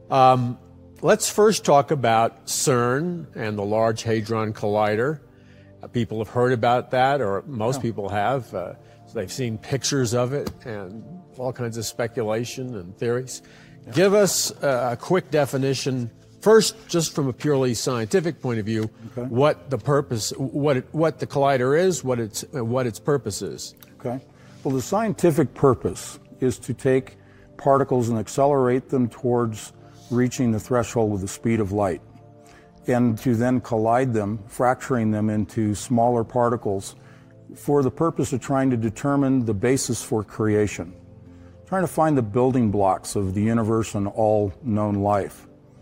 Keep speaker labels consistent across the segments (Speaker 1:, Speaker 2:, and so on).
Speaker 1: Let's first talk about CERN and the Large Hadron Collider. People have heard about that, or most people have. They've seen pictures of it and all kinds of speculation and theories. Yeah. Give us a quick definition, first, just from a purely scientific point of view, what the purpose, what the collider is, what its purpose is.
Speaker 2: Okay. Well, the scientific purpose is to take particles and accelerate them towards reaching the threshold with the speed of light, and to then collide them, fracturing them into smaller particles for the purpose of trying to determine the basis for creation, trying to find the building blocks of the universe and all known life.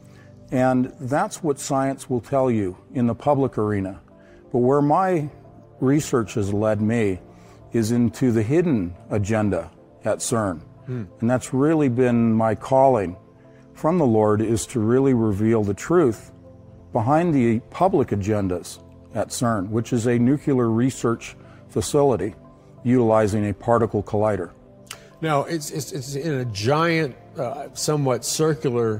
Speaker 2: And that's what science will tell you in the public arena. But where my research has led me is into the hidden agenda at CERN. And that's really been my calling from the Lord, is to really reveal the truth behind the public agendas at CERN, which is a nuclear research facility utilizing a particle collider.
Speaker 1: Now, it's in a giant, somewhat circular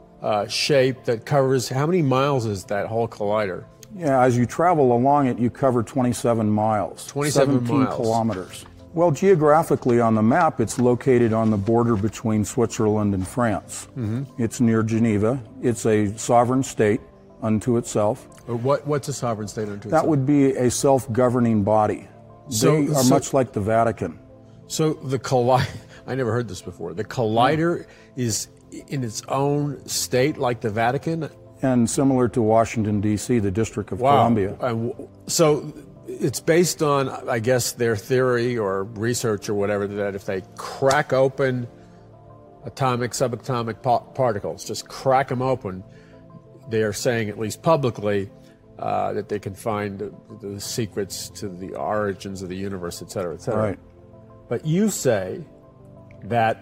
Speaker 1: shape that covers, how many miles is that whole collider?
Speaker 2: Yeah, as you travel along it, you cover 27 miles.
Speaker 1: 17 miles.
Speaker 2: Kilometers. Well, geographically on the map, it's located on the border between Switzerland and France. It's near Geneva. It's a sovereign state unto itself.
Speaker 1: What's a sovereign state unto itself?
Speaker 2: That would be a self-governing body. They are much like the Vatican.
Speaker 1: So the collider, I never heard this before. The collider is in its own state like the Vatican?
Speaker 2: And similar to Washington, D.C., the District of Columbia.
Speaker 1: So it's based on, I guess, their theory or research or whatever, that if they crack open atomic, subatomic particles, just crack them open, they are saying, at least publicly, that they can find the secrets to the origins of the universe, et cetera, et cetera.
Speaker 2: Right.
Speaker 1: But you say that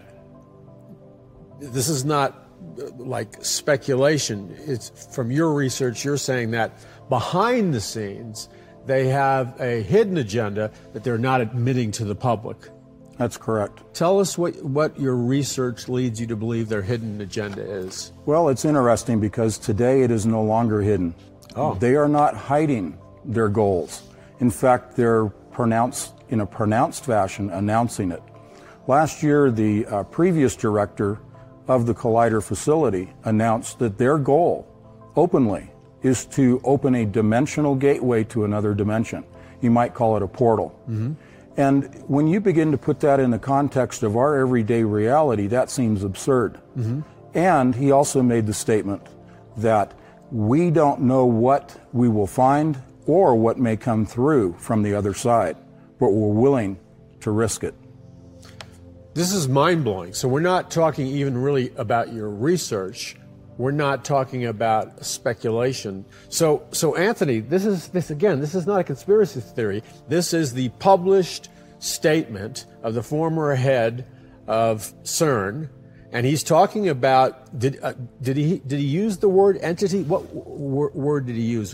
Speaker 1: this is not like speculation. It's from your research, you're saying that behind the scenes, they have a hidden agenda that they're not admitting to the public.
Speaker 2: That's correct.
Speaker 1: Tell us what your research leads you to believe their hidden agenda is.
Speaker 2: Well, it's interesting because today it is no longer hidden. They are not hiding their goals. In fact, they're in a pronounced fashion announcing it. Last year, the previous director of the Collider facility announced that their goal, openly, is to open a dimensional gateway to another dimension. You might call it a portal. And when you begin to put that in the context of our everyday reality, that seems absurd. And he also made the statement that we don't know what we will find or what may come through from the other side, but we're willing to risk it.
Speaker 1: This is mind-blowing. So we're not talking even really about your research. We're not talking about speculation. So Anthony, this is not a conspiracy theory. This is the published statement of the former head of CERN, and he's talking about. Did he use the word entity? What word did he use?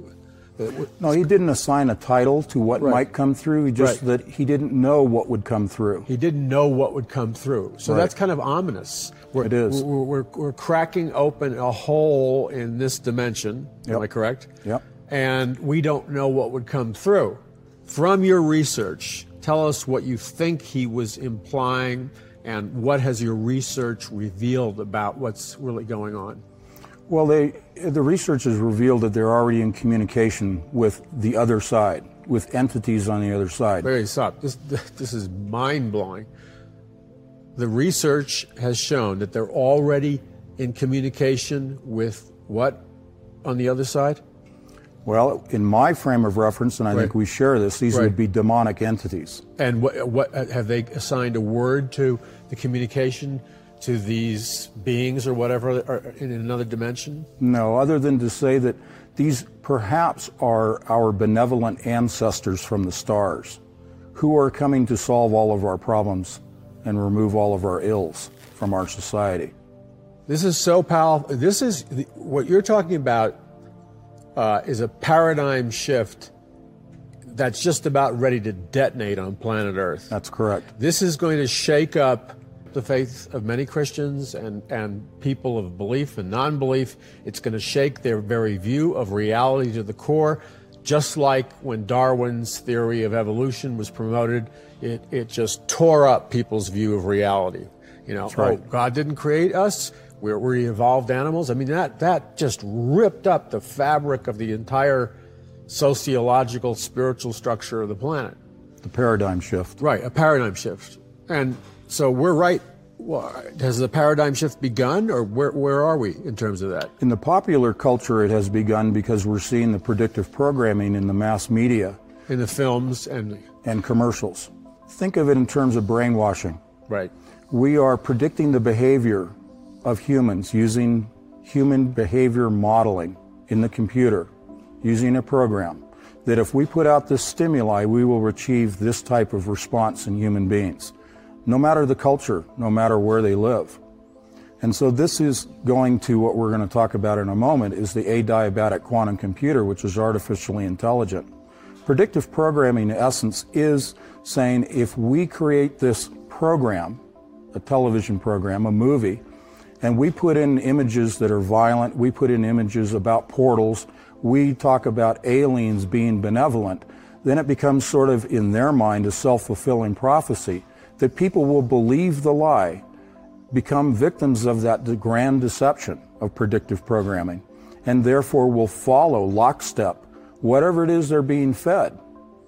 Speaker 2: No, he didn't assign a title to what might come through. He just that he didn't know what would come through.
Speaker 1: He didn't know what would come through. So that's kind of ominous.
Speaker 2: It is.
Speaker 1: We're cracking open a hole in this dimension. Am I correct?
Speaker 2: Yep.
Speaker 1: And we don't know what would come through. From your research, tell us what you think he was implying, and what has your research revealed about what's really going on?
Speaker 2: Well, the research has revealed that they're already in communication with the other side, with entities on the other side.
Speaker 1: Stop. This is mind-blowing. The research has shown that they're already in communication with what on the other side?
Speaker 2: Well, in my frame of reference, and I think we share this, these would be demonic entities.
Speaker 1: And what have they assigned a word to the communication to these beings or whatever are in another dimension?
Speaker 2: No, other than to say that these perhaps are our benevolent ancestors from the stars who are coming to solve all of our problems and remove all of our ills from our society.
Speaker 1: This is so powerful. This is what you're talking about is a paradigm shift that's just about ready to detonate on planet Earth.
Speaker 2: That's correct.
Speaker 1: This is going to shake up the faith of many Christians and people of belief and non-belief. It's going to shake their very view of reality to the core. Just like when Darwin's theory of evolution was promoted, it just tore up people's view of reality. You know,
Speaker 2: That's right.
Speaker 1: Oh, God didn't create us. We're evolved animals. I mean, that just ripped up the fabric of the entire sociological, spiritual structure of the planet.
Speaker 2: The paradigm shift.
Speaker 1: Right, a paradigm shift. And so we're right. Has the paradigm shift begun, or where are we in terms of that?
Speaker 2: In the popular culture, it has begun because we're seeing the predictive programming in the mass media.
Speaker 1: In the films and
Speaker 2: commercials. Think of it in terms of brainwashing.
Speaker 1: Right.
Speaker 2: We are predicting the behavior of humans using human behavior modeling in the computer, using a program, that if we put out this stimuli, we will achieve this type of response in human beings, no matter the culture, no matter where they live. And so this is going to what we're going to talk about in a moment, is the adiabatic quantum computer, which is artificially intelligent. Predictive programming, in essence, is saying if we create this program, a television program, a movie, and we put in images that are violent, we put in images about portals, we talk about aliens being benevolent, then it becomes sort of, in their mind, a self-fulfilling prophecy that people will believe the lie, become victims of that grand deception of predictive programming, and therefore will follow lockstep whatever it is they're being fed,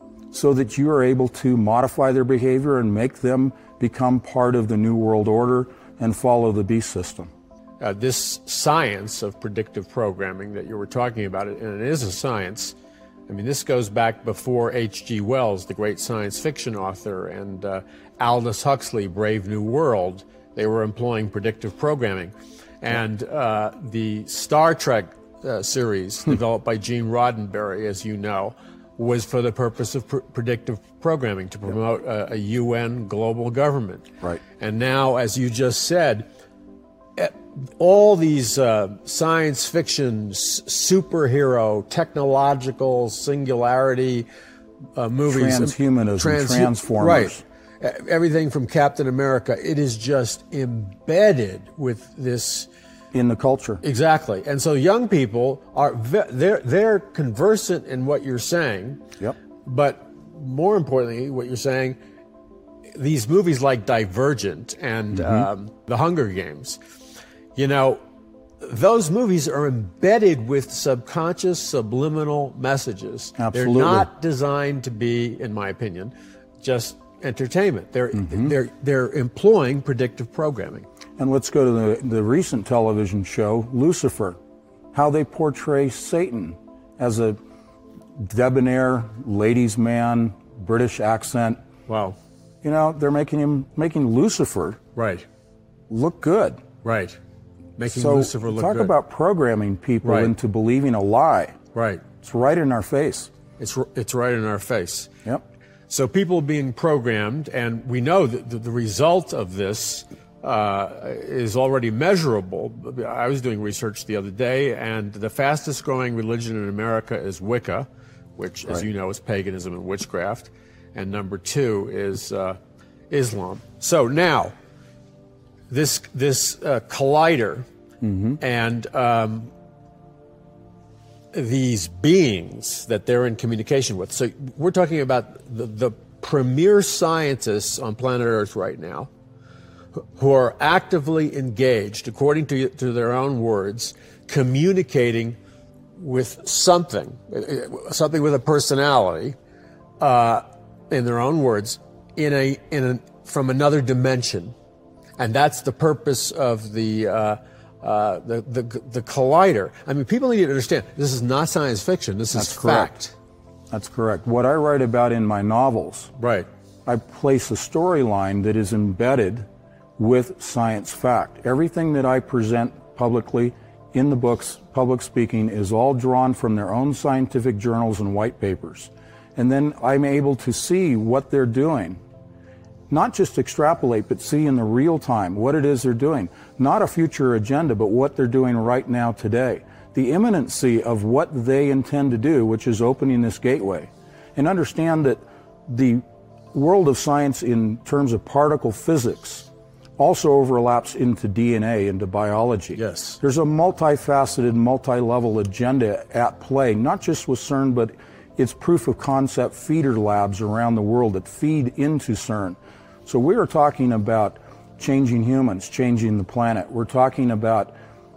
Speaker 2: so that you are able to modify their behavior and make them become part of the New World Order and follow the beast system.
Speaker 1: This science of predictive programming that you were talking about, and it is a science. I mean, this goes back before H.G. Wells, the great science fiction author, and Aldous Huxley, Brave New World. They were employing predictive programming. And the Star Trek series, developed by Gene Roddenberry, as you know, was for the purpose of predictive programming, to promote a UN global government.
Speaker 2: Right.
Speaker 1: And now, as you just said, all these science fiction, superhero, technological singularity movies.
Speaker 2: Transhumanism, Transformers.
Speaker 1: Right. Everything from Captain America, it is just embedded with this.
Speaker 2: In the culture.
Speaker 1: Exactly. And so young people are, they're conversant in what you're saying.
Speaker 2: Yep.
Speaker 1: But more importantly, what you're saying, these movies like Divergent and The Hunger Games, you know, those movies are embedded with subconscious, subliminal messages.
Speaker 2: Absolutely.
Speaker 1: They're not designed to be, in my opinion, just entertainment. They're employing predictive programming.
Speaker 2: And let's go to the recent television show, Lucifer, how they portray Satan as a debonair ladies' man, British accent.
Speaker 1: Wow.
Speaker 2: You know, they're making Lucifer
Speaker 1: Right.
Speaker 2: look good.
Speaker 1: Right. Making
Speaker 2: So
Speaker 1: Lucifer look
Speaker 2: talk
Speaker 1: good.
Speaker 2: about programming people
Speaker 1: Right.
Speaker 2: into believing a lie.
Speaker 1: Right.
Speaker 2: It's right in our face.
Speaker 1: It's right in our face.
Speaker 2: Yep.
Speaker 1: So people being programmed, and we know that the result of this is already measurable. I was doing research the other day, and the fastest growing religion in America is Wicca, which, as you know, is paganism and witchcraft. And number 2 is Islam. So now, this collider and these beings that they're in communication with. So we're talking about the premier scientists on planet Earth right now, who are actively engaged, according to their own words, communicating with something with a personality, in their own words, from another dimension, and that's the purpose of the collider. I mean, people need to understand this is not science fiction. This is fact.
Speaker 2: That's correct. What I write about in my novels,
Speaker 1: Right.
Speaker 2: I place a storyline that is embedded with science fact. Everything that I present publicly in the books, public speaking, is all drawn from their own scientific journals and white papers. And then I'm able to see what they're doing. Not just extrapolate, but see in the real time what it is they're doing. Not a future agenda, but what they're doing right now today. The imminency of what they intend to do, which is opening this gateway. And understand that the world of science in terms of particle physics also overlaps into DNA, into biology.
Speaker 1: Yes.
Speaker 2: There's a multifaceted, multi-level agenda at play, not just with CERN, but it's proof of concept feeder labs around the world that feed into CERN. So we are talking about changing humans, changing the planet. We're talking about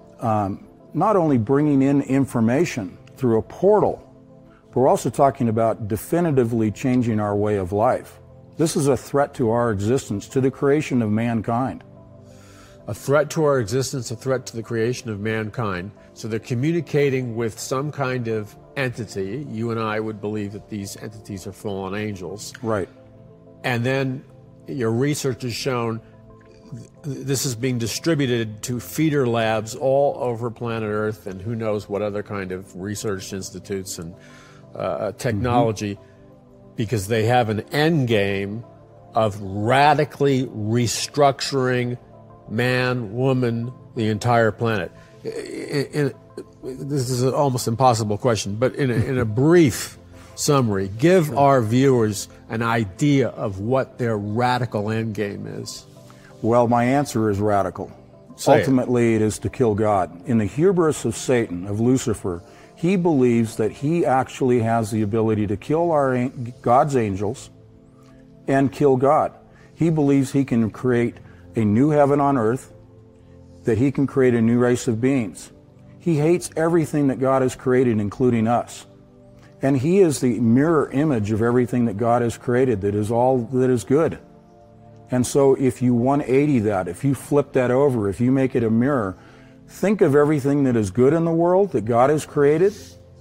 Speaker 2: not only bringing in information through a portal, but we're also talking about definitively changing our way of life. This is a threat to our existence, to the creation of mankind.
Speaker 1: A threat to our existence, a threat to the creation of mankind. So they're communicating with some kind of entity. You and I would believe that these entities are fallen angels.
Speaker 2: Right.
Speaker 1: And then your research has shown this is being distributed to feeder labs all over planet Earth and who knows what other kind of research institutes and technology, because they have an end game of radically restructuring man, woman, the entire planet. This is an almost impossible question, but in a brief summary, give our viewers an idea of what their radical end game is.
Speaker 2: Well, my answer is radical. Ultimately, it is to kill God. In the hubris of Satan, of Lucifer, he believes that he actually has the ability to kill God's angels and kill God. He believes he can create a new heaven on earth, that he can create a new race of beings. He hates everything that God has created, including us. And he is the mirror image of everything that God has created, that is all that is good. And so if you 180 that, if you flip that over, if you make it a mirror, think of everything that is good in the world that God has created,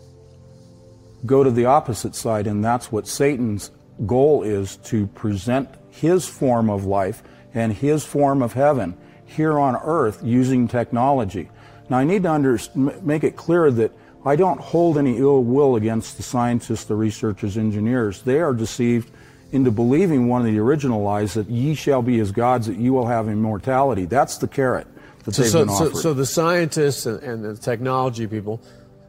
Speaker 2: go to the opposite side, and that's what Satan's goal is, to present his form of life and his form of heaven here on earth using technology. Now I need to make it clear that I don't hold any ill will against the scientists, the researchers, engineers. They are deceived into believing one of the original lies, that ye shall be as gods, that you will have immortality. That's the carrot that they've been offered.
Speaker 1: So the scientists and the technology people,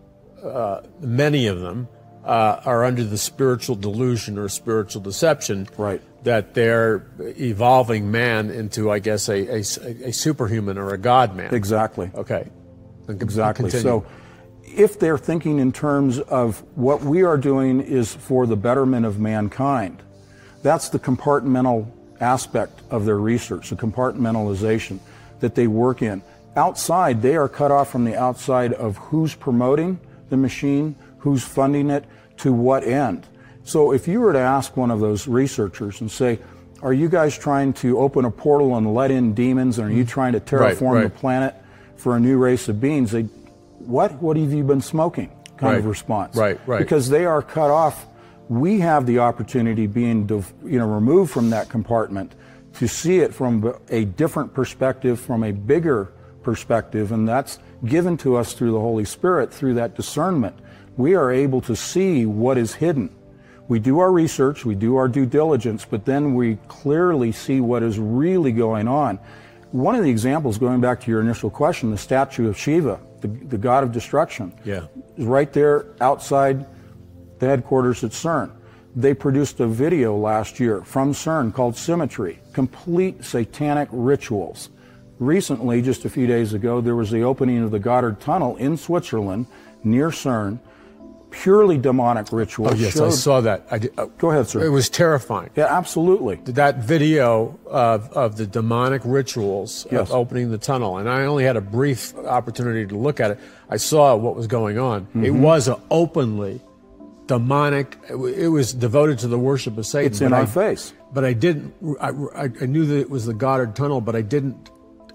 Speaker 1: many of them, are under the spiritual delusion or spiritual deception,
Speaker 2: right,
Speaker 1: that they're evolving man into, I guess, a superhuman or a god man.
Speaker 2: Exactly.
Speaker 1: Okay.
Speaker 2: Exactly.
Speaker 1: Continue.
Speaker 2: So if they're thinking in terms of what we are doing is for the betterment of mankind, that's the compartmental aspect of their research, the compartmentalization that they work in. Outside, they are cut off from the outside of who's promoting the machine, who's funding it, to what end. So if you were to ask one of those researchers and say, are you guys trying to open a portal and let in demons, and are you trying to terraform the planet for a new race of beings? They, what have you been smoking? Kind of response.
Speaker 1: Right.
Speaker 2: Because they are cut off. We have the opportunity, being removed from that compartment, to see it from a different perspective, from a bigger perspective, and that's given to us through the Holy Spirit, through that discernment. We are able to see what is hidden. We do our research, we do our due diligence, but then we clearly see what is really going on. One of the examples, going back to your initial question, the statue of Shiva, the god of destruction, is right there outside the headquarters at CERN. They produced a video last year from CERN called Symmetry, complete satanic rituals. Recently, just a few days ago, there was the opening of the Gotthard Tunnel in Switzerland, near CERN, purely demonic rituals.
Speaker 1: Oh, yes, I saw that.
Speaker 2: Go ahead, sir.
Speaker 1: It was terrifying.
Speaker 2: Yeah, absolutely.
Speaker 1: That video of the demonic rituals of opening the tunnel, and I only had a brief opportunity to look at it. I saw what was going on. It was openly demonic. It was devoted to the worship of Satan.
Speaker 2: It's in our face.
Speaker 1: But I didn't. I knew that it was the Gotthard Tunnel, but I didn't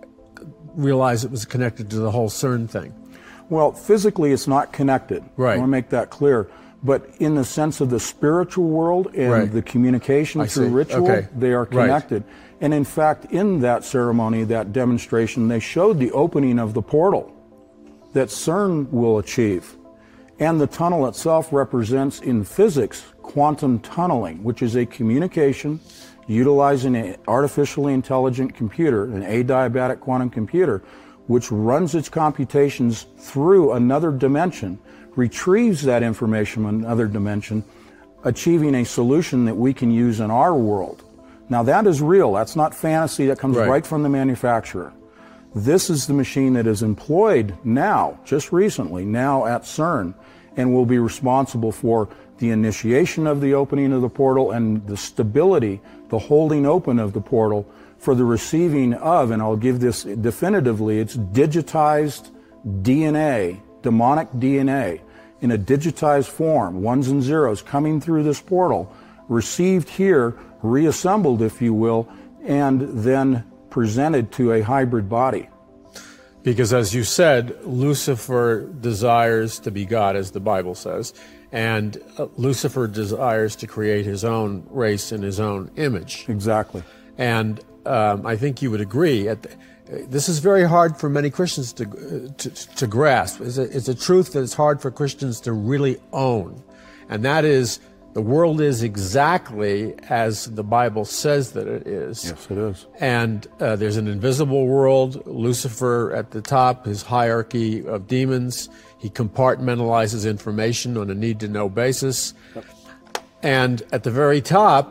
Speaker 1: realize it was connected to the whole CERN thing.
Speaker 2: Well, physically it's not connected.
Speaker 1: Right.
Speaker 2: I want to make that clear. But in the sense of the spiritual world and the communication through ritual, they are connected. And in fact, in that ceremony, that demonstration, they showed the opening of the portal that CERN will achieve. And the tunnel itself represents, in physics, quantum tunneling, which is a communication utilizing an artificially intelligent computer, an adiabatic quantum computer, which runs its computations through another dimension, retrieves that information from another dimension, achieving a solution that we can use in our world. Now that is real. That's not fantasy. That comes right from the manufacturer. This is the machine that is employed now, just recently, now at CERN, and will be responsible for the initiation of the opening of the portal and the stability, the holding open of the portal for the receiving of, and I'll give this definitively, it's digitized DNA, demonic DNA, in a digitized form, ones and zeros coming through this portal, received here, reassembled, if you will, and then presented to a hybrid body.
Speaker 1: Because as you said, Lucifer desires to be God, as the Bible says, and Lucifer desires to create his own race in his own image.
Speaker 2: Exactly.
Speaker 1: And I think you would agree. This is very hard for many Christians to grasp. It's a truth that it's hard for Christians to really own. And that is, the world is exactly as the Bible says that it is.
Speaker 2: Yes, it is.
Speaker 1: And there's an invisible world, Lucifer at the top, his hierarchy of demons. He compartmentalizes information on a need-to-know basis. Yep. And at the very top,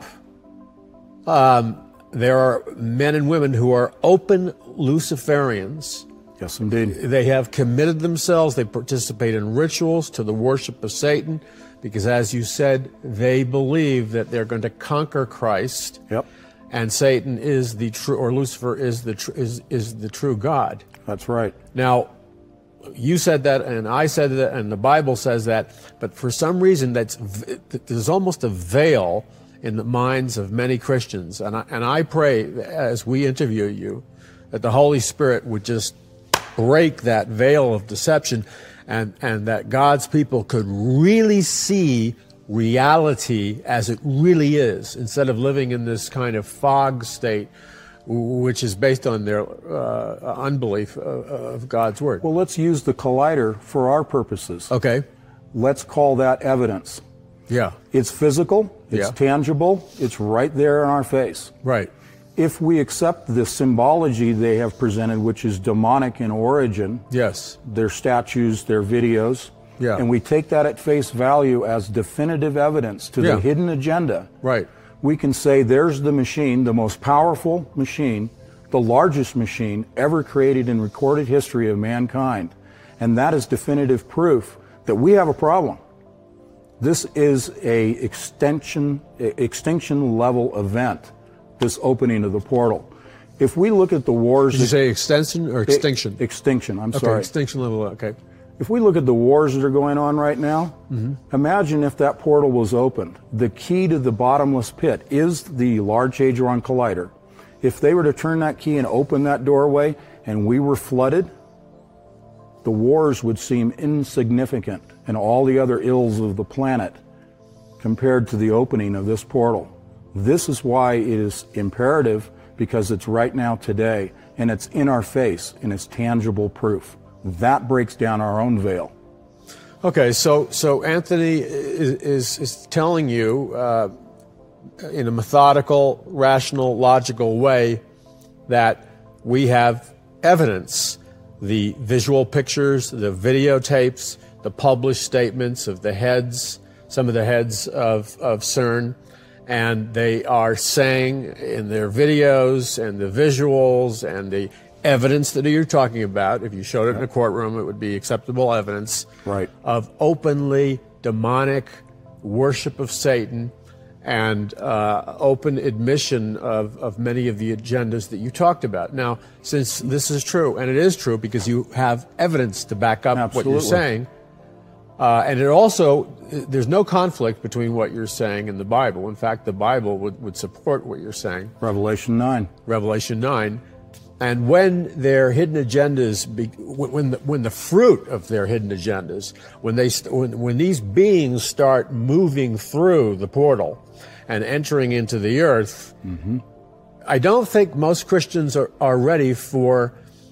Speaker 1: there are men and women who are open Luciferians.
Speaker 2: Yes, indeed.
Speaker 1: They have committed themselves. They participate in rituals to the worship of Satan because, as you said, they believe that they're going to conquer Christ.
Speaker 2: Yep.
Speaker 1: And Satan is the true, or Lucifer is the true God.
Speaker 2: That's right.
Speaker 1: Now, you said that, and I said that, and the Bible says that, but for some reason, there's almost a veil in the minds of many Christians. And I pray, as we interview you, that the Holy Spirit would just break that veil of deception, and that God's people could really see reality as it really is, instead of living in this kind of fog state, which is based on their unbelief of God's Word.
Speaker 2: Well, let's use the collider for our purposes.
Speaker 1: Okay.
Speaker 2: Let's call that evidence.
Speaker 1: Yeah.
Speaker 2: It's physical, it's tangible, it's right there in our face.
Speaker 1: Right.
Speaker 2: If we accept the symbology they have presented, which is demonic in origin,
Speaker 1: yes,
Speaker 2: their statues, their videos, and we take that at face value as definitive evidence to the hidden agenda,
Speaker 1: right,
Speaker 2: we can say there's the machine, the most powerful machine, the largest machine ever created in recorded history of mankind. And that is definitive proof that we have a problem. This is a extinction level event, this opening of the portal. If we look at the wars...
Speaker 1: Did you say extension or extinction?
Speaker 2: Extinction, I'm sorry.
Speaker 1: Okay, extinction level, okay.
Speaker 2: If we look at the wars that are going on right now, imagine if that portal was opened. The key to the bottomless pit is the Large Hadron Collider. If they were to turn that key and open that doorway and we were flooded, the wars would seem insignificant and all the other ills of the planet compared to the opening of this portal. This is why it is imperative, because it's right now today, and it's in our face, and it's tangible proof. That breaks down our own veil.
Speaker 1: Okay, so Anthony is telling you in a methodical, rational, logical way that we have evidence. The visual pictures, the videotapes, the published statements of the heads, some of the heads of CERN, and they are saying in their videos and the visuals and the evidence that you're talking about, if you showed it in a courtroom, it would be acceptable evidence of openly demonic worship of Satan and open admission of many of the agendas that you talked about. Now, since this is true, and it is true because you have evidence to back up what you're saying, and it also, there's no conflict between what you're saying and the Bible. In fact, the Bible would support what you're saying. Revelation 9. Revelation 9. And when their hidden agendas, when the fruit of their hidden agendas, when these beings start moving through the portal and entering into the earth, I don't think most Christians are ready for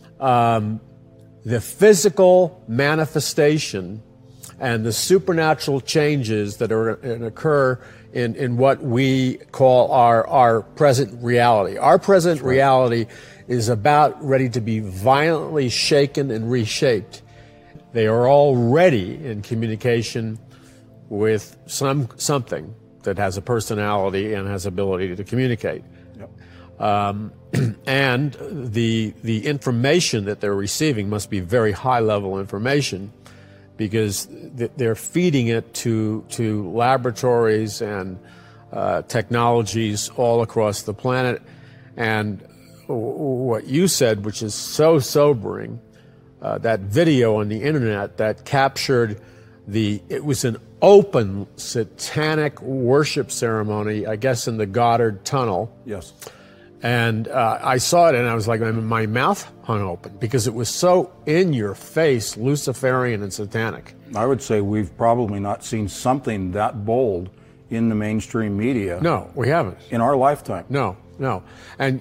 Speaker 1: the physical manifestation and the supernatural changes that are going to occur in what we call our present reality. Our present reality is about ready to be violently shaken and reshaped. They are already in communication with something that has a personality and has ability to communicate.
Speaker 2: Yep.
Speaker 1: And the information that they're receiving must be very high-level information, because they're feeding it to laboratories and technologies all across the planet. And what you said, which is so sobering, that video on the internet that captured it was an open satanic worship ceremony, I guess in the Goddard Tunnel.
Speaker 2: Yes.
Speaker 1: And I saw it and I was like, my mouth hung open, because it was so in your face, Luciferian and satanic.
Speaker 2: I would say we've probably not seen something that bold in the mainstream media.
Speaker 1: No, we haven't.
Speaker 2: In our lifetime.
Speaker 1: No. And,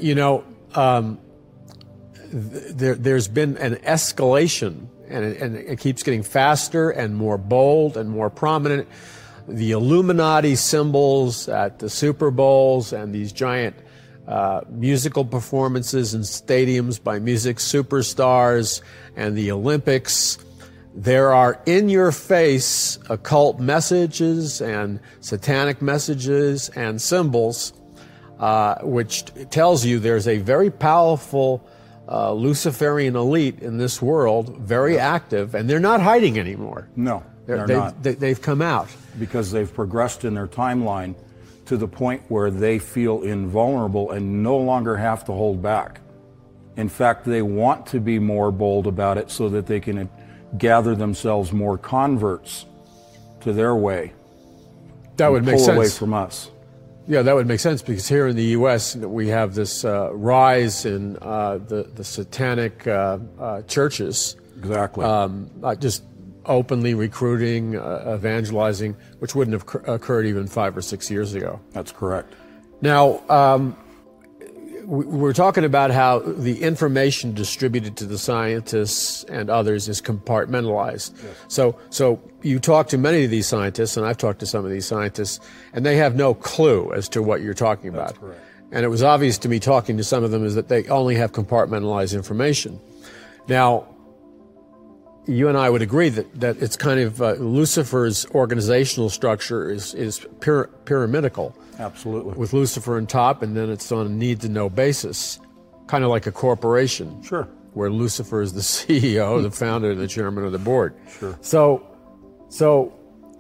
Speaker 1: there's been an escalation, and it keeps getting faster and more bold and more prominent. The Illuminati symbols at the Super Bowls and these giant musical performances in stadiums by music superstars and the Olympics. There are in-your-face occult messages and satanic messages and symbols, which tells you there's a very powerful Luciferian elite in this world, very active, and they're not hiding anymore.
Speaker 2: No, they're not.
Speaker 1: They've come out.
Speaker 2: Because they've progressed in their timeline to the point where they feel invulnerable and no longer have to hold back. In fact, they want to be more bold about it so that they can gather themselves more converts to their way.
Speaker 1: That would make sense.
Speaker 2: Pull away from us.
Speaker 1: Yeah, that would make sense, because here in the U.S. we have this rise in the satanic churches.
Speaker 2: Exactly.
Speaker 1: Just openly recruiting, evangelizing, which wouldn't have occurred even 5 or 6 years ago.
Speaker 2: That's correct.
Speaker 1: Now, we're talking about how the information distributed to the scientists and others is compartmentalized. Yes. So you talk to many of these scientists, and I've talked to some of these scientists, and they have no clue as to what you're talking about.
Speaker 2: That's correct.
Speaker 1: And it was obvious to me talking to some of them is that they only have compartmentalized information. Now, you and I would agree that it's kind of Lucifer's organizational structure is pyramidal.
Speaker 2: Absolutely.
Speaker 1: With Lucifer on top, and then it's on a need-to-know basis, kind of like a corporation.
Speaker 2: Sure.
Speaker 1: Where Lucifer is the CEO, the founder, and the chairman of the board.
Speaker 2: Sure.
Speaker 1: So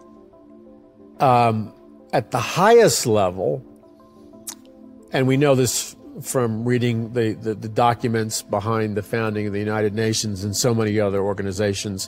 Speaker 1: at the highest level, and we know this from reading the documents behind the founding of the United Nations and so many other organizations,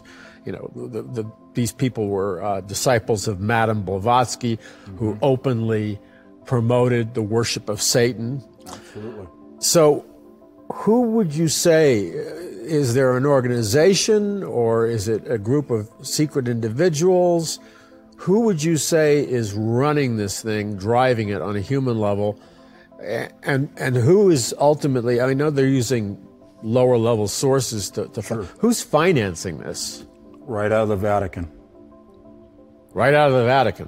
Speaker 1: these people were disciples of Madame Blavatsky, who openly promoted the worship of Satan.
Speaker 2: Absolutely.
Speaker 1: So who would you say, is there an organization or is it a group of secret individuals? Who would you say is running this thing, driving it on a human level? And who is ultimately, I know they're using lower level sources to
Speaker 2: Sure.
Speaker 1: Who's financing this?
Speaker 2: Right out of the Vatican.
Speaker 1: Right out of the Vatican.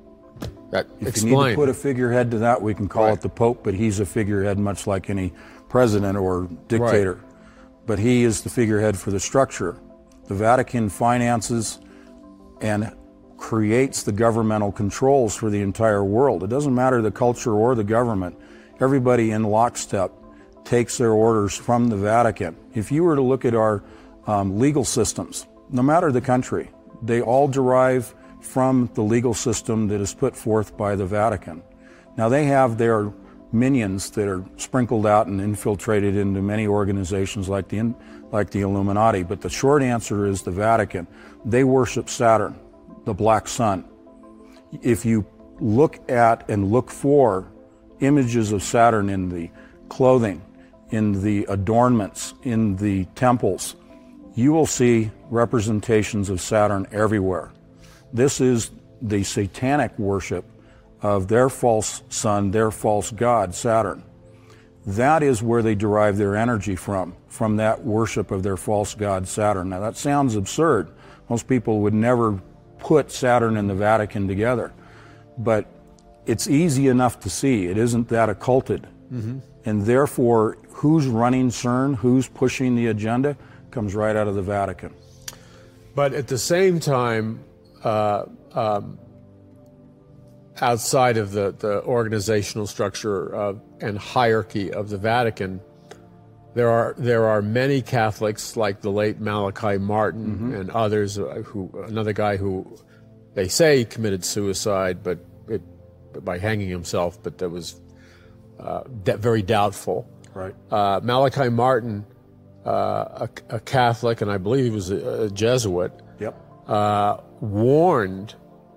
Speaker 2: If you need to put a figurehead to that, we can call it the Pope, but he's a figurehead much like any president or dictator. Right. But he is the figurehead for the structure. The Vatican finances and creates the governmental controls for the entire world. It doesn't matter the culture or the government. Everybody in lockstep takes their orders from the Vatican. If you were to look at our legal systems, no matter the country, they all derive from the legal system that is put forth by the Vatican. Now they have their minions that are sprinkled out and infiltrated into many organizations like the Illuminati, but the short answer is the Vatican. They worship Saturn, the black sun. If you look at and look for images of Saturn in the clothing, in the adornments, in the temples, you will see representations of Saturn everywhere. This is the satanic worship of their false sun, their false god, Saturn. That is where they derive their energy from that worship of their false god, Saturn. Now that sounds absurd. Most people would never put Saturn and the Vatican together. But it's easy enough to see. It isn't that occulted. Mm-hmm. And therefore, who's running CERN, who's pushing the agenda, comes right out of the Vatican.
Speaker 1: But at the same time, outside of the organizational structure, and hierarchy of the Vatican, there are many Catholics like the late Malachi Martin and others another guy who they say committed suicide, but by hanging himself, but that was very doubtful.
Speaker 2: Right.
Speaker 1: Malachi Martin, a Catholic, and I believe he was a Jesuit.
Speaker 2: Yep.
Speaker 1: Warned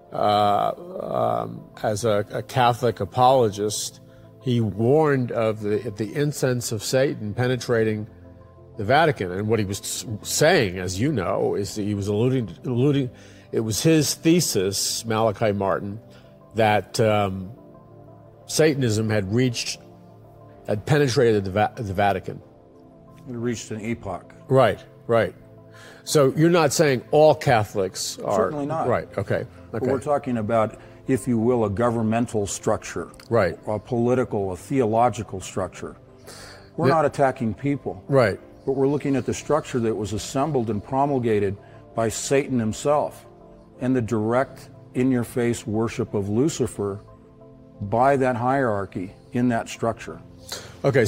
Speaker 1: as a Catholic apologist, he warned of the incense of Satan penetrating the Vatican. And what he was saying, as you know, is that he was alluding. It was his thesis, Malachi Martin, that Satanism had penetrated the Vatican.
Speaker 2: It reached an epoch.
Speaker 1: Right. So you're not saying all Catholics are...
Speaker 2: Certainly not.
Speaker 1: Right, okay.
Speaker 2: But we're talking about, if you will, a governmental structure.
Speaker 1: Right.
Speaker 2: A political, a theological structure. We're not attacking people.
Speaker 1: Right.
Speaker 2: But we're looking at the structure that was assembled and promulgated by Satan himself, and the direct, in-your-face worship of Lucifer by that hierarchy in that structure.
Speaker 1: Okay,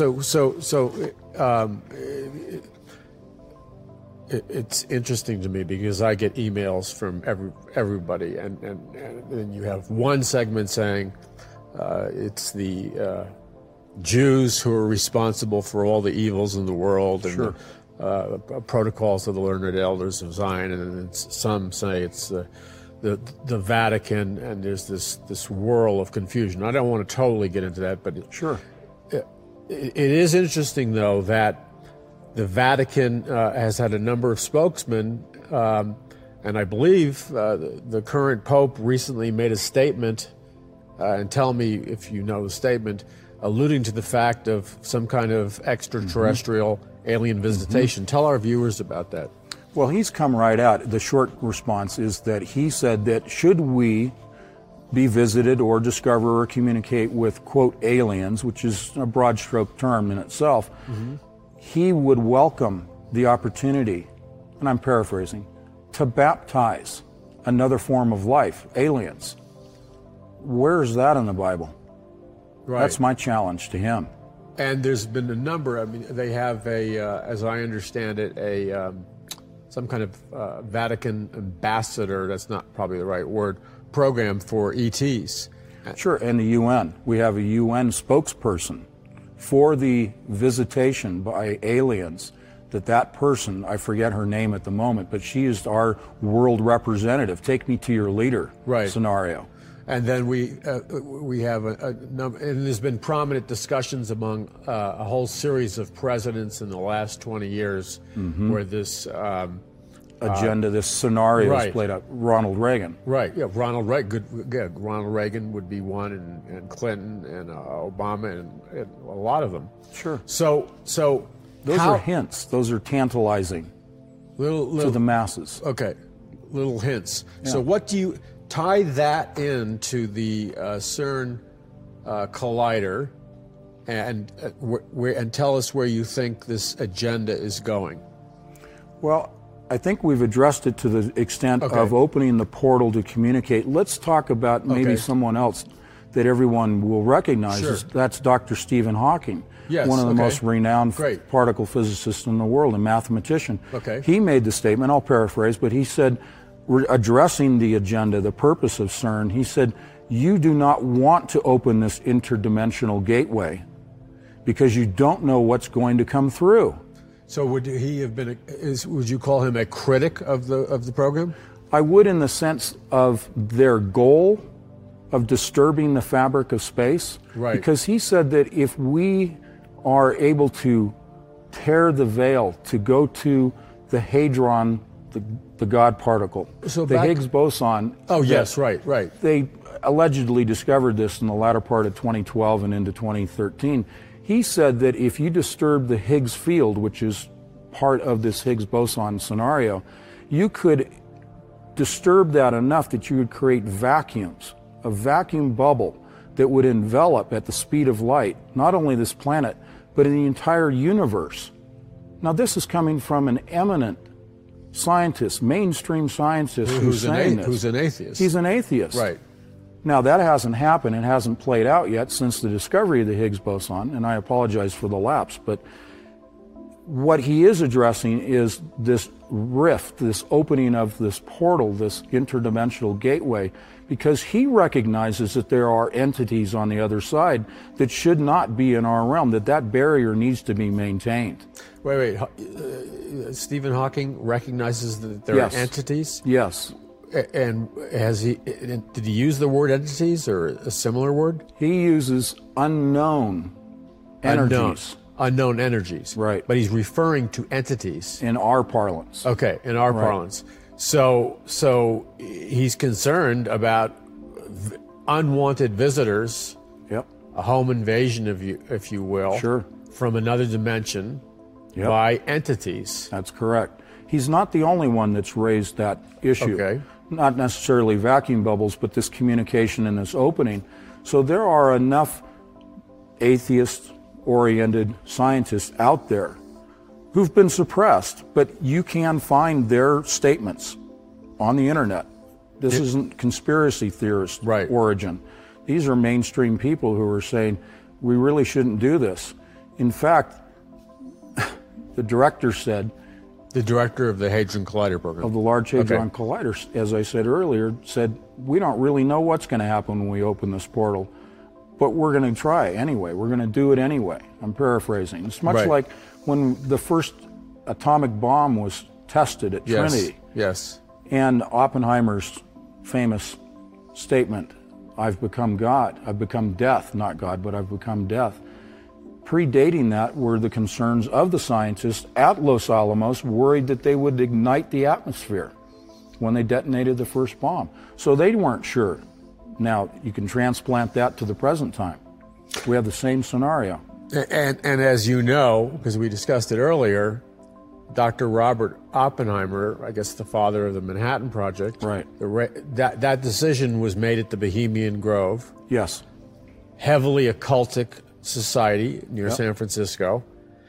Speaker 1: it's interesting to me because I get emails from everybody, and then you have one segment saying it's the Jews who are responsible for all the evils in the world, and
Speaker 2: Sure.
Speaker 1: the protocols of the learned elders of Zion, and then some say it's the Vatican, and there's this whirl of confusion. I don't want to totally get into that, but
Speaker 2: Sure.
Speaker 1: It is interesting, though, that the Vatican has had a number of spokesmen, and I believe the current Pope recently made a statement, and tell me if you know the statement, alluding to the fact of some kind of extraterrestrial alien visitation. Tell our viewers about that.
Speaker 2: Well, he's come right out. The short response is that he said that should we be visited or discover or communicate with, quote, aliens, which is a broad stroke term in itself, he would welcome the opportunity, and I'm paraphrasing, to baptize another form of life, aliens. Where is that in the Bible?
Speaker 1: Right.
Speaker 2: That's my challenge to him.
Speaker 1: And there's been a number. I mean, they have as I understand it, some kind of Vatican ambassador. That's not probably the right word. Program for ETs.
Speaker 2: Sure, and the UN. We have a UN spokesperson for the visitation by aliens. That person, I forget her name at the moment, but she is our world representative. Take me to your leader scenario.
Speaker 1: And then we have a number, and there's been prominent discussions among a whole series of presidents in the last 20 years where this
Speaker 2: agenda, this scenario is played out. Ronald Reagan.
Speaker 1: Right, yeah, Ronald Reagan. Ronald Reagan would be one, and Clinton, and Obama, and a lot of them.
Speaker 2: Sure.
Speaker 1: So
Speaker 2: those are hints. Those are tantalizing to the masses.
Speaker 1: Okay, little hints.
Speaker 2: Yeah.
Speaker 1: So what do you tie that into the CERN collider, and tell us where you think this agenda is going?
Speaker 2: Well, I think we've addressed it to the extent of opening the portal to communicate. Let's talk about maybe someone else that everyone will recognize.
Speaker 1: Sure.
Speaker 2: That's Dr. Stephen Hawking, one of the most renowned particle physicists in the world and mathematician. He made the statement, I'll paraphrase, but he said, addressing the agenda, the purpose of CERN, he said, you do not want to open this interdimensional gateway because you don't know what's going to come through.
Speaker 1: So would he have been? Would you call him a critic of the program?
Speaker 2: I would, in the sense of their goal of disturbing the fabric of space.
Speaker 1: Right.
Speaker 2: Because he said that if we are able to tear the veil, to go to the hadron, the God particle, the Higgs boson.
Speaker 1: Oh yes, right.
Speaker 2: They allegedly discovered this in the latter part of 2012 and into 2013. He said that if you disturb the Higgs field, which is part of this Higgs boson scenario, you could disturb that enough that you would create vacuums, a vacuum bubble that would envelop at the speed of light, not only this planet, but in the entire universe. Now, this is coming from an eminent scientist, mainstream scientist who's saying this.
Speaker 1: Who's an atheist.
Speaker 2: He's an atheist.
Speaker 1: Right.
Speaker 2: Now, that hasn't happened. It hasn't played out yet since the discovery of the Higgs boson, and I apologize for the lapse, but what he is addressing is this rift, this opening of this portal, this interdimensional gateway, because he recognizes that there are entities on the other side that should not be in our realm, that barrier needs to be maintained.
Speaker 1: Wait. Stephen Hawking recognizes that there are entities?
Speaker 2: Yes.
Speaker 1: And did he use the word entities or a similar word?
Speaker 2: He uses unknown energies.
Speaker 1: Unknown energies.
Speaker 2: Right.
Speaker 1: But he's referring to entities.
Speaker 2: In our parlance.
Speaker 1: Okay, in our parlance. So he's concerned about unwanted visitors.
Speaker 2: Yep.
Speaker 1: A home invasion, if you will.
Speaker 2: Sure.
Speaker 1: From another dimension by entities.
Speaker 2: That's correct. He's not the only one that's raised that issue.
Speaker 1: Okay.
Speaker 2: Not necessarily vacuum bubbles, but this communication and this opening. So there are enough atheist-oriented scientists out there who've been suppressed, but you can find their statements on the internet. This isn't conspiracy theorist origin. These are mainstream people who are saying, we really shouldn't do this. In fact, the director said,
Speaker 1: the director of the Hadron Collider program.
Speaker 2: Of the Large Hadron Collider, as I said earlier, said, we don't really know what's going to happen when we open this portal, but we're going to try anyway. We're going to do it anyway. I'm paraphrasing. It's much like when the first atomic bomb was tested at Trinity.
Speaker 1: Yes.
Speaker 2: And Oppenheimer's famous statement, I've become God. I've become death. Not God, but I've become death. Predating that were the concerns of the scientists at Los Alamos, worried that they would ignite the atmosphere when they detonated the first bomb. So they weren't sure. Now, you can transplant that to the present time. We have the same scenario.
Speaker 1: And as you know, because we discussed it earlier, Dr. Robert Oppenheimer, I guess the father of the Manhattan Project, that decision was made at the Bohemian Grove.
Speaker 2: Yes.
Speaker 1: Heavily occultic society near San Francisco.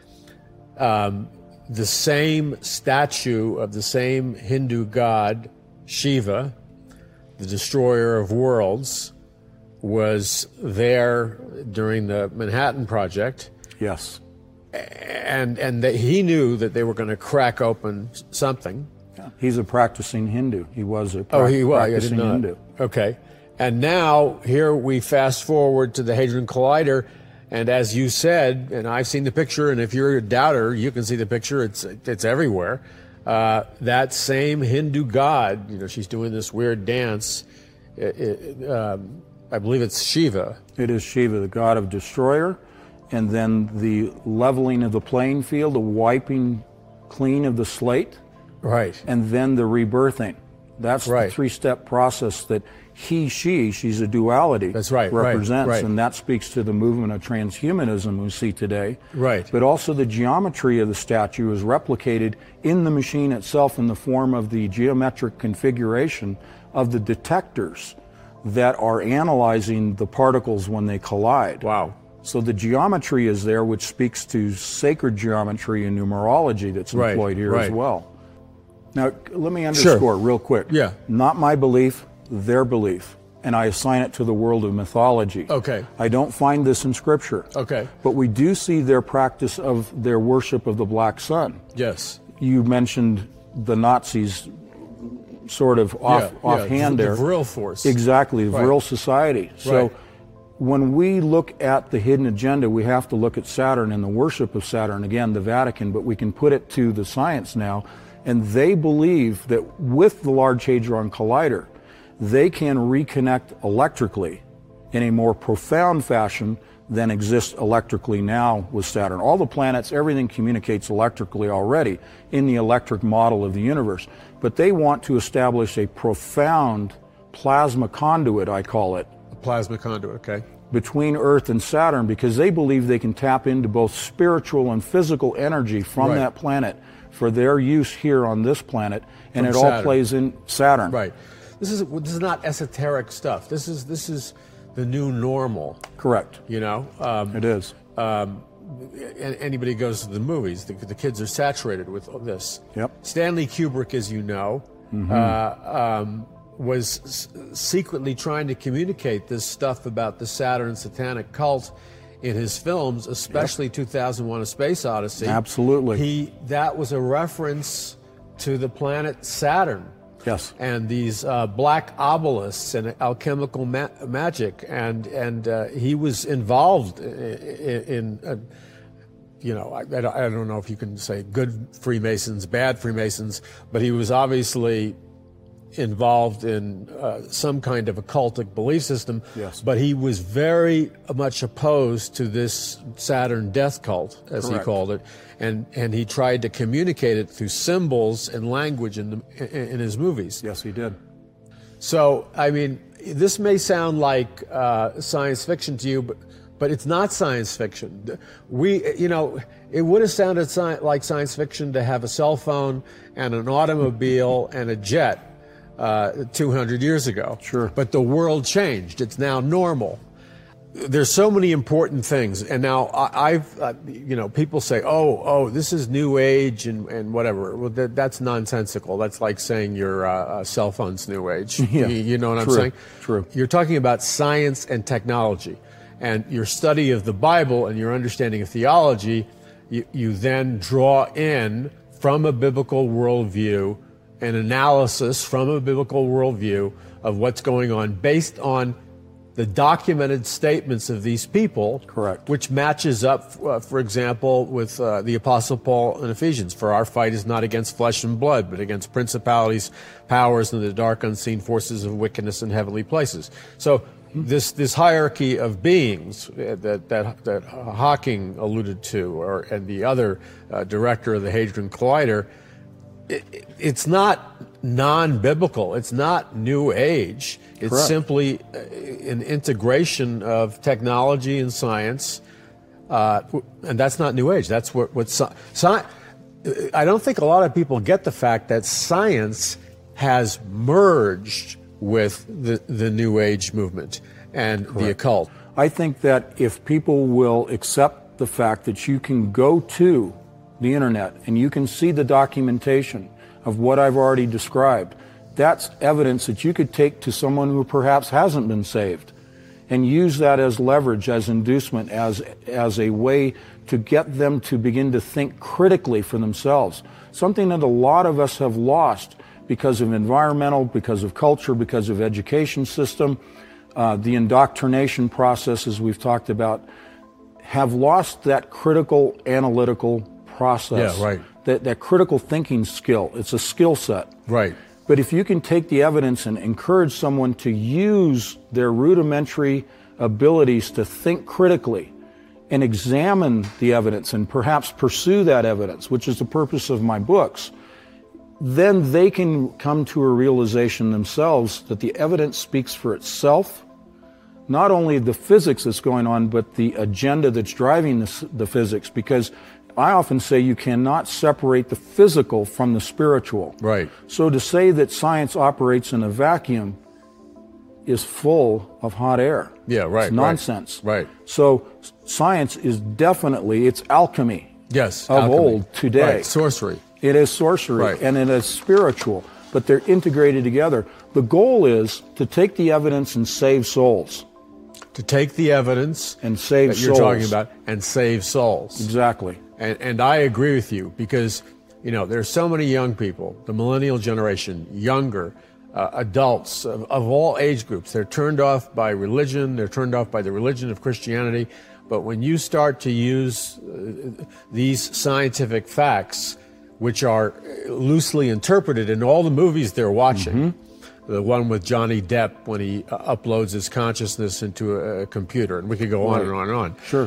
Speaker 1: The same statue of the same Hindu god, Shiva, the destroyer of worlds, was there during the Manhattan Project.
Speaker 2: Yes.
Speaker 1: And he knew that they were going to crack open something.
Speaker 2: Yeah. He's a practicing Hindu. He was a practicing Hindu.
Speaker 1: Okay. And now here we fast forward to the Hadron Collider. And as you said, and I've seen the picture, and if you're a doubter, you can see the picture. It's everywhere. That same Hindu god, she's doing this weird dance. I believe it's Shiva.
Speaker 2: It is Shiva, the god of destroyer, and then the leveling of the playing field, the wiping clean of the slate.
Speaker 1: Right.
Speaker 2: And then the rebirthing. That's the three-step process that she's a duality.
Speaker 1: That's right.
Speaker 2: Represents,
Speaker 1: right.
Speaker 2: And that speaks to the movement of transhumanism we see today.
Speaker 1: Right.
Speaker 2: But also the geometry of the statue is replicated in the machine itself in the form of the geometric configuration of the detectors that are analyzing the particles when they collide.
Speaker 1: Wow.
Speaker 2: So the geometry is there, which speaks to sacred geometry and numerology that's employed here as well. Now, let me underscore real quick.
Speaker 1: Yeah.
Speaker 2: Not my belief, their belief. And I assign it to the world of mythology.
Speaker 1: Okay.
Speaker 2: I don't find this in Scripture.
Speaker 1: Okay.
Speaker 2: But we do see their practice of their worship of the black sun.
Speaker 1: Yes.
Speaker 2: You mentioned the Nazis sort of offhand there.
Speaker 1: The Vril force.
Speaker 2: Exactly, the Vril society. So when we look at the hidden agenda, we have to look at Saturn and the worship of Saturn, again, the Vatican, but we can put it to the science now. And they believe that with the Large Hadron Collider, they can reconnect electrically in a more profound fashion than exists electrically now with Saturn. All the planets, everything communicates electrically already in the electric model of the universe. But they want to establish a profound plasma conduit, I call it.
Speaker 1: A plasma conduit, okay.
Speaker 2: Between Earth and Saturn, because they believe they can tap into both spiritual and physical energy from that planet for their use here on this planet, and it all plays in Saturn.
Speaker 1: Right. This is not esoteric stuff. This is the new normal.
Speaker 2: Correct.
Speaker 1: It
Speaker 2: is.
Speaker 1: Anybody goes to the movies, the kids are saturated with this.
Speaker 2: Yep.
Speaker 1: Stanley Kubrick, as you know, was secretly trying to communicate this stuff about the Saturn satanic cult in his films, especially 2001: A Space Odyssey.
Speaker 2: Absolutely.
Speaker 1: That was a reference to the planet Saturn.
Speaker 2: Yes.
Speaker 1: And these black obelisks and alchemical magic, and he was involved in I don't know if you can say good Freemasons, bad Freemasons, but he was obviously involved in some kind of occultic belief system.
Speaker 2: Yes.
Speaker 1: But he was very much opposed to this Saturn death cult, as
Speaker 2: Correct.
Speaker 1: he called it, and he tried to communicate it through symbols and language in his movies.
Speaker 2: Yes, he did.
Speaker 1: So, I mean, this may sound like science fiction to you, but it's not science fiction. It would have sounded like science fiction to have a cell phone and an automobile and a jet 200 years ago.
Speaker 2: Sure.
Speaker 1: But the world changed. It's now normal. There's so many important things, and now people say, "Oh, this is New Age and whatever." Well, that's nonsensical. That's like saying your cell phone's New Age.
Speaker 2: Yeah.
Speaker 1: You know what
Speaker 2: True.
Speaker 1: I'm saying?
Speaker 2: True.
Speaker 1: You're talking about science and technology, and your study of the Bible and your understanding of theology. You then draw in from a biblical worldview an analysis from a biblical worldview of what's going on based on the documented statements of these people.
Speaker 2: Correct.
Speaker 1: Which matches up, for example, with the Apostle Paul in Ephesians. For our fight is not against flesh and blood, but against principalities, powers, and the dark unseen forces of wickedness in heavenly places. So this hierarchy of beings that Hawking alluded to, and the other director of the Hadron Collider, it's not non-biblical. It's not New Age. It's
Speaker 2: Correct.
Speaker 1: simply an integration of technology and science, and that's not New Age. That's what I don't think a lot of people get the fact that science has merged with the New Age movement and
Speaker 2: Correct.
Speaker 1: the occult.
Speaker 2: I think that if people will accept the fact that you can go to the internet and you can see the documentation of what I've already described, that's evidence that you could take to someone who perhaps hasn't been saved and use that as leverage, as inducement, as a way to get them to begin to think critically for themselves. Something that a lot of us have lost because of environmental, because of culture, because of education system, the indoctrination process, as we've talked about, have lost that critical analytical process.
Speaker 1: Yeah, right.
Speaker 2: That critical thinking skill. It's a skill set.
Speaker 1: Right.
Speaker 2: But if you can take the evidence and encourage someone to use their rudimentary abilities to think critically and examine the evidence and perhaps pursue that evidence, which is the purpose of my books, then they can come to a realization themselves that the evidence speaks for itself. Not only the physics that's going on, but the agenda that's driving the physics, because I often say you cannot separate the physical from the spiritual.
Speaker 1: Right.
Speaker 2: So to say that science operates in a vacuum is full of hot air.
Speaker 1: Yeah, right.
Speaker 2: It's nonsense.
Speaker 1: Right.
Speaker 2: So science is definitely, it's alchemy.
Speaker 1: Yes.
Speaker 2: Of
Speaker 1: alchemy.
Speaker 2: old today.
Speaker 1: Right. Sorcery.
Speaker 2: It is sorcery,
Speaker 1: Right.
Speaker 2: and it is spiritual, but they're integrated together. The goal is to take the evidence and save souls.
Speaker 1: To take the evidence
Speaker 2: And save
Speaker 1: that you're
Speaker 2: souls.
Speaker 1: talking about and save souls.
Speaker 2: Exactly.
Speaker 1: And I agree with you, because, there's so many young people, the millennial generation, younger, adults of all age groups. They're turned off by religion. They're turned off by the religion of Christianity. But when you start to use these scientific facts, which are loosely interpreted in all the movies they're watching, the one with Johnny Depp when he uploads his consciousness into a computer, and we could go on and on and on.
Speaker 2: Sure.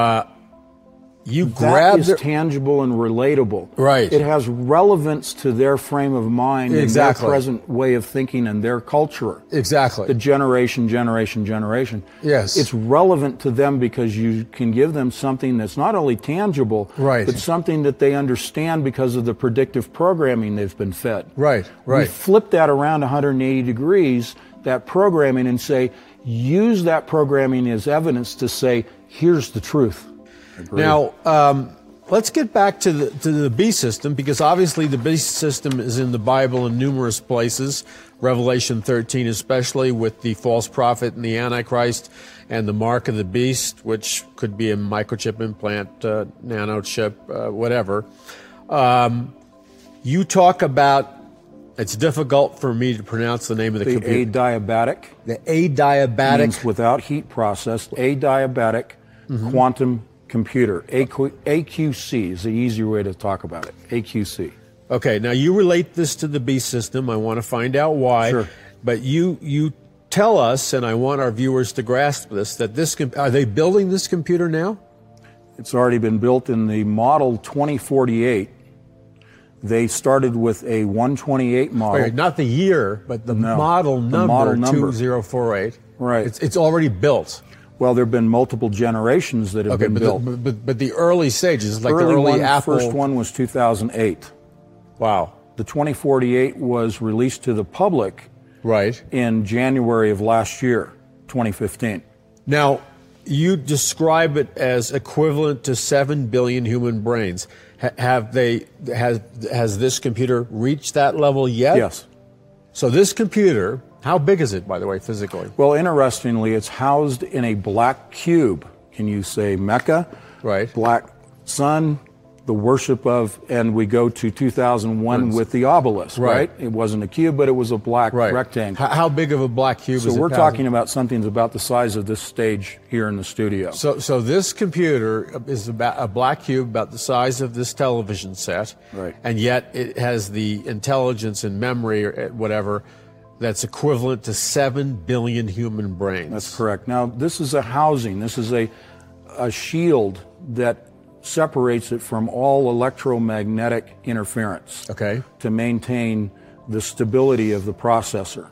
Speaker 1: You
Speaker 2: That
Speaker 1: grab
Speaker 2: is tangible and relatable.
Speaker 1: Right.
Speaker 2: It has relevance to their frame of mind
Speaker 1: Exactly.
Speaker 2: and their present way of thinking and their culture.
Speaker 1: Exactly.
Speaker 2: The generation.
Speaker 1: Yes.
Speaker 2: It's relevant to them because you can give them something that's not only tangible,
Speaker 1: Right.
Speaker 2: but something that they understand because of the predictive programming they've been fed.
Speaker 1: Right.
Speaker 2: We
Speaker 1: Right.
Speaker 2: flip that around 180 degrees, that programming, and say, use that programming as evidence to say, here's the truth. Agreed.
Speaker 1: Now, let's get back to the beast system, because obviously the beast system is in the Bible in numerous places, Revelation 13 especially, with the false prophet and the Antichrist and the mark of the beast, which could be a microchip implant, nanochip, whatever. You talk about, it's difficult for me to pronounce the name of the computer.
Speaker 2: Adiabatic.
Speaker 1: The adiabatic.
Speaker 2: Means without heat processed, adiabatic quantum computer. AQC is the easier way to talk about it. AQC.
Speaker 1: Okay, now you relate this to the beast system. I want to find out why.
Speaker 2: Sure.
Speaker 1: But you tell us, and I want our viewers to grasp this, that are they building this computer now?
Speaker 2: It's already been built in the model 2048. They started with a 128 model.
Speaker 1: Wait, not the year, but the model number 2048.
Speaker 2: Right.
Speaker 1: It's already built.
Speaker 2: Well, there have been multiple generations that have been built.
Speaker 1: But the early stages, like the early Apple.
Speaker 2: First one was 2008.
Speaker 1: Wow.
Speaker 2: The 2048 was released to the public in January of last year, 2015.
Speaker 1: Now, you describe it as equivalent to 7 billion human brains. Has this computer reached that level yet?
Speaker 2: Yes.
Speaker 1: So this computer, how big is it, by the way, physically?
Speaker 2: Well, interestingly, it's housed in a black cube. Can you say Mecca?
Speaker 1: Right.
Speaker 2: Black sun, the worship of, and we go to 2001 with the obelisk, right? It wasn't a cube, but it was a black rectangle.
Speaker 1: How big of a black cube is it?
Speaker 2: So we're talking about something that's about the size of this stage here in the studio.
Speaker 1: So this computer is about a black cube about the size of this television set, and yet it has the intelligence and memory or whatever that's equivalent to 7 billion human brains.
Speaker 2: That's correct. Now, this is a housing. This is a shield that separates it from all electromagnetic interference to maintain the stability of the processor.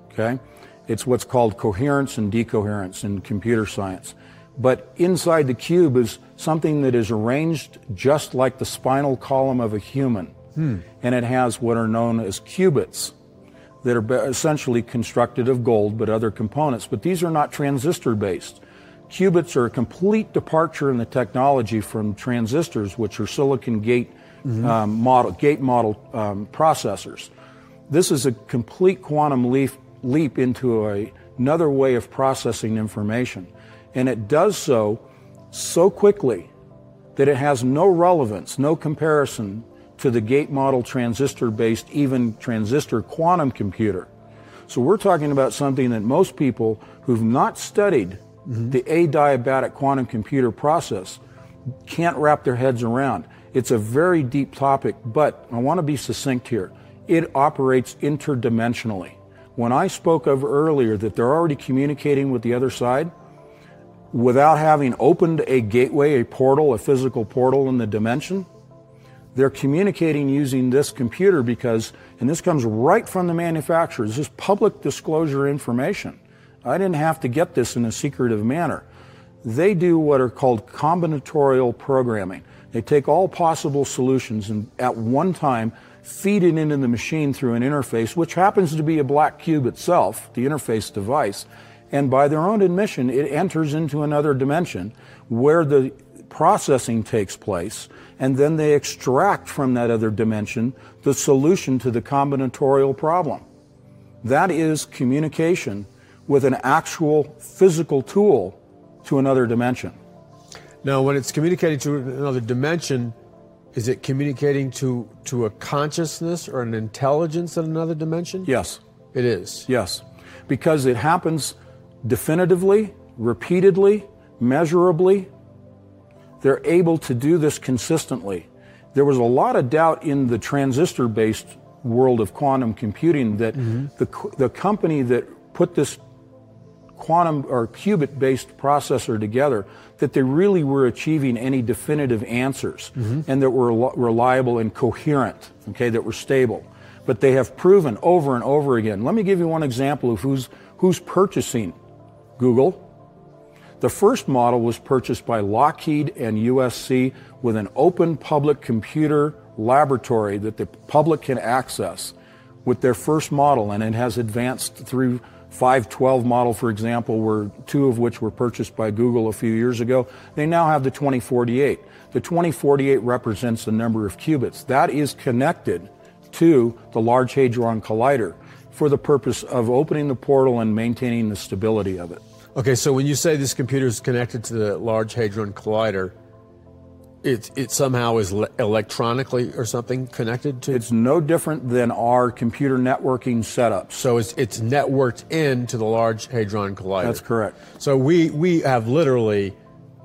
Speaker 2: It's what's called coherence and decoherence in computer science. But inside the cube is something that is arranged just like the spinal column of a human. And it has what are known as qubits that are essentially constructed of gold but other components. But these are not transistor-based. Qubits are a complete departure in the technology from transistors, which are silicon gate model processors. This is a complete quantum leap into another way of processing information, and it does so quickly that it has no relevance, no comparison to the gate model transistor-based, even transistor quantum computer. So we're talking about something that most people who've not studied the adiabatic quantum computer process can't wrap their heads around. It's a very deep topic, but I want to be succinct here. It operates interdimensionally. When I spoke of earlier that they're already communicating with the other side, without having opened a gateway, a portal, a physical portal in the dimension, they're communicating using this computer because, and this comes right from the manufacturer, this is public disclosure information. I didn't have to get this in a secretive manner. They do what are called combinatorial programming. They take all possible solutions and at one time feed it into the machine through an interface, which happens to be a black cube itself, the interface device, and by their own admission, it enters into another dimension where the processing takes place, and then they extract from that other dimension the solution to the combinatorial problem. That is communication with an actual physical tool to another dimension.
Speaker 1: Now, when it's communicating to another dimension, is it communicating to a consciousness or an intelligence in another dimension?
Speaker 2: Yes.
Speaker 1: It is?
Speaker 2: Yes. Because it happens definitively, repeatedly, measurably. They're able to do this consistently. There was a lot of doubt in the transistor-based world of quantum computing that the company that put this quantum or qubit-based processor together, that they really were achieving any definitive answers and that were reliable and coherent, that were stable. But they have proven over and over again. Let me give you one example of who's purchasing Google. The first model was purchased by Lockheed and USC with an open public computer laboratory that the public can access with their first model, and it has advanced through 512 model, for example, were two of which were purchased by Google a few years ago. They now have the 2048. The 2048 represents the number of qubits. That is connected to the Large Hadron Collider for the purpose of opening the portal and maintaining the stability of it.
Speaker 1: Okay, so when you say this computer is connected to the Large Hadron Collider, it somehow is electronically or something connected to?
Speaker 2: It's no different than our computer networking setups.
Speaker 1: So it's networked into the Large Hadron Collider.
Speaker 2: That's correct.
Speaker 1: So we have literally,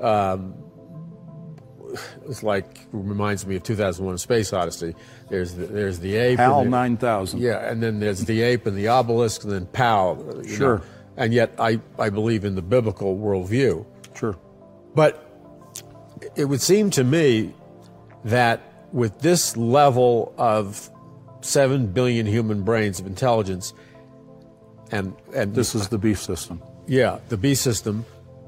Speaker 1: it's like, it reminds me of 2001: A Space Odyssey. There's the ape.
Speaker 2: HAL 9000.
Speaker 1: Yeah, and then there's the ape and the obelisk, and then PAL.
Speaker 2: Sure.
Speaker 1: Know. And yet I believe in the biblical worldview.
Speaker 2: Sure.
Speaker 1: But it would seem to me that with this level of 7 billion human brains of intelligence, and
Speaker 2: this is the beast system.
Speaker 1: Yeah, the beast system.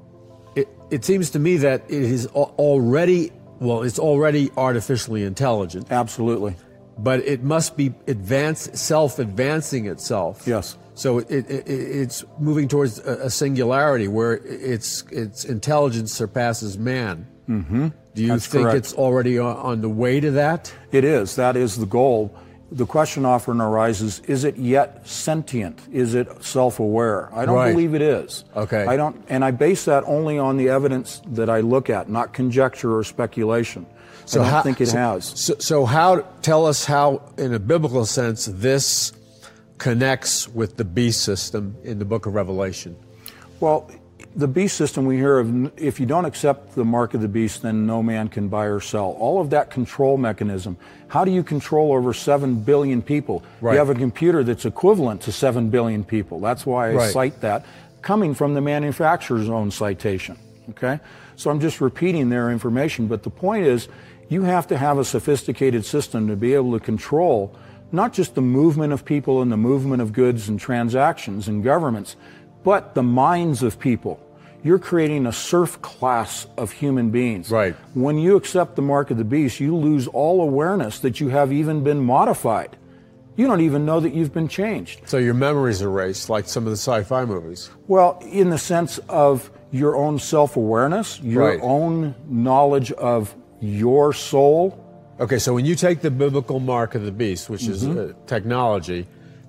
Speaker 1: It seems to me that it is already, it's already artificially intelligent.
Speaker 2: Absolutely.
Speaker 1: But it must be self-advancing itself.
Speaker 2: Yes.
Speaker 1: So it's moving towards a singularity where its intelligence surpasses man.
Speaker 2: Mm-hmm.
Speaker 1: Do you
Speaker 2: That's
Speaker 1: think
Speaker 2: correct.
Speaker 1: it's already on the way to that?
Speaker 2: It is. That is the goal. The question often arises, is it yet sentient? Is it self-aware? I don't believe it is.
Speaker 1: Okay.
Speaker 2: And I base that only on the evidence that I look at, not conjecture or speculation. I don't think it has.
Speaker 1: So tell us how, in a biblical sense, this connects with the beast system in the book of Revelation.
Speaker 2: Well, the beast system we hear of, if you don't accept the mark of the beast, then no man can buy or sell. All of that control mechanism. How do you control over 7 billion people?
Speaker 1: Right.
Speaker 2: You have a computer that's equivalent to 7 billion people. That's why I cite that, coming from the manufacturer's own citation. Okay? So I'm just repeating their information. But the point is, you have to have a sophisticated system to be able to control not just the movement of people and the movement of goods and transactions and governments, but the minds of people. You're creating a serf class of human beings.
Speaker 1: Right.
Speaker 2: When you accept the mark of the beast, you lose all awareness that you have even been modified. You don't even know that you've been changed.
Speaker 1: So your memory's erased, like some of the sci-fi movies.
Speaker 2: Well, in the sense of your own self-awareness, your own knowledge of your soul.
Speaker 1: Okay, so when you take the biblical mark of the beast, which is technology,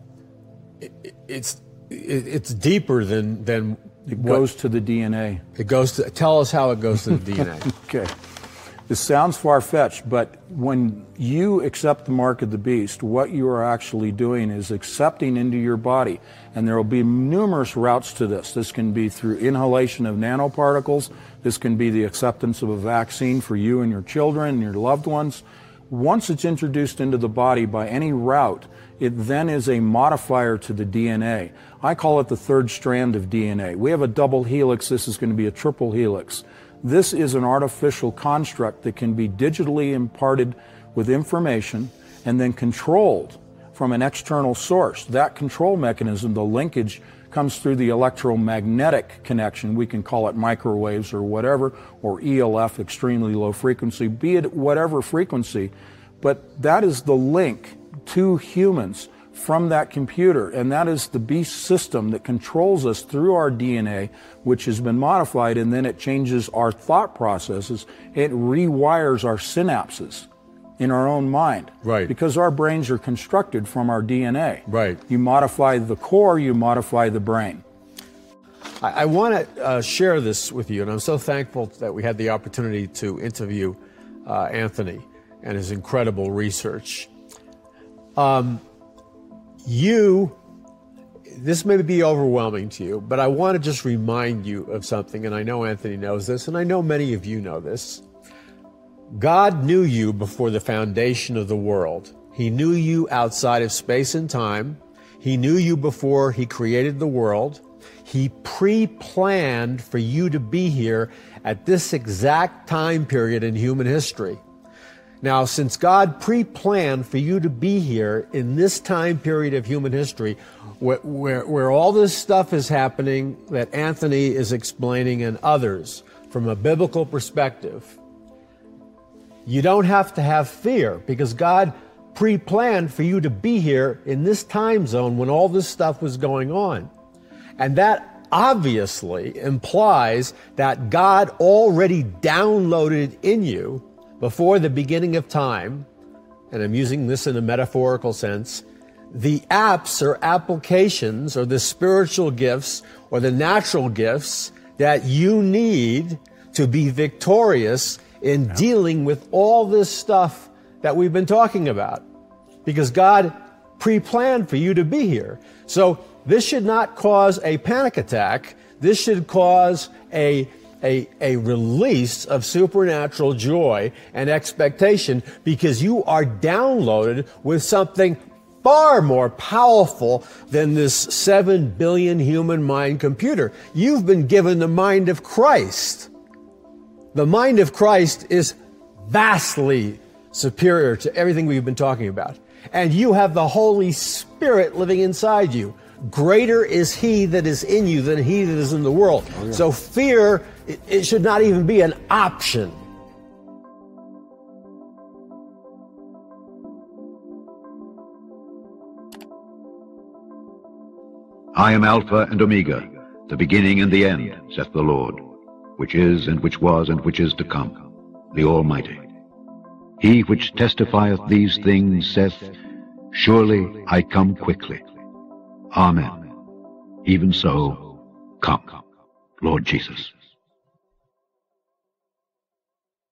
Speaker 1: it's deeper than
Speaker 2: it goes to the DNA.
Speaker 1: It goes to, tell us how it goes to the DNA.
Speaker 2: Okay. This sounds far-fetched, but when you accept the mark of the beast, what you are actually doing is accepting into your body, and there will be numerous routes to this. This can be through inhalation of nanoparticles. This can be the acceptance of a vaccine for you and your children and your loved ones. Once it's introduced into the body by any route, it then is a modifier to the DNA. I call it the third strand of DNA. We have a double helix. This is going to be a triple helix. This is an artificial construct that can be digitally imparted with information and then controlled from an external source. That control mechanism, the linkage, comes through the electromagnetic connection. We can call it microwaves or whatever, or ELF, extremely low frequency, be it whatever frequency. But that is the link to humans from that computer, and that is the beast system that controls us through our DNA, which has been modified, and then it changes our thought processes. It rewires our synapses in our own mind.
Speaker 1: Right.
Speaker 2: Because our brains are constructed from our DNA.
Speaker 1: Right.
Speaker 2: You modify the core, you modify the brain.
Speaker 1: I want to share this with you, and I'm so thankful that we had the opportunity to interview Anthony and his incredible research. This may be overwhelming to you, but I want to just remind you of something, and I know Anthony knows this, and I know many of you know this. God knew you before the foundation of the world. He knew you outside of space and time. He knew you before He created the world. He pre-planned for you to be here at this exact time period in human history. Now, since God pre-planned for you to be here in this time period of human history, where all this stuff is happening that Anthony is explaining and others from a biblical perspective, you don't have to have fear, because God pre-planned for you to be here in this time zone when all this stuff was going on. And that obviously implies that God already downloaded in you before the beginning of time, and I'm using this in a metaphorical sense, the apps or applications or the spiritual gifts or the natural gifts that you need to be victorious in dealing with all this stuff that we've been talking about. Because God pre-planned for you to be here. So this should not cause a panic attack. This should cause a release of supernatural joy and expectation, because you are downloaded with something far more powerful than this 7 billion human mind computer. You've been given the mind of Christ. The mind of Christ is vastly superior to everything we've been talking about. And you have the Holy Spirit living inside you. Greater is He that is in you than he that is in the world. Oh, yeah. So fear, it should not even be an option.
Speaker 3: I am Alpha and Omega, the beginning and the end, saith the Lord, which is, and which was, and which is to come, the Almighty. He which testifieth these things saith, Surely I come quickly. Amen. Even so, come, Lord Jesus.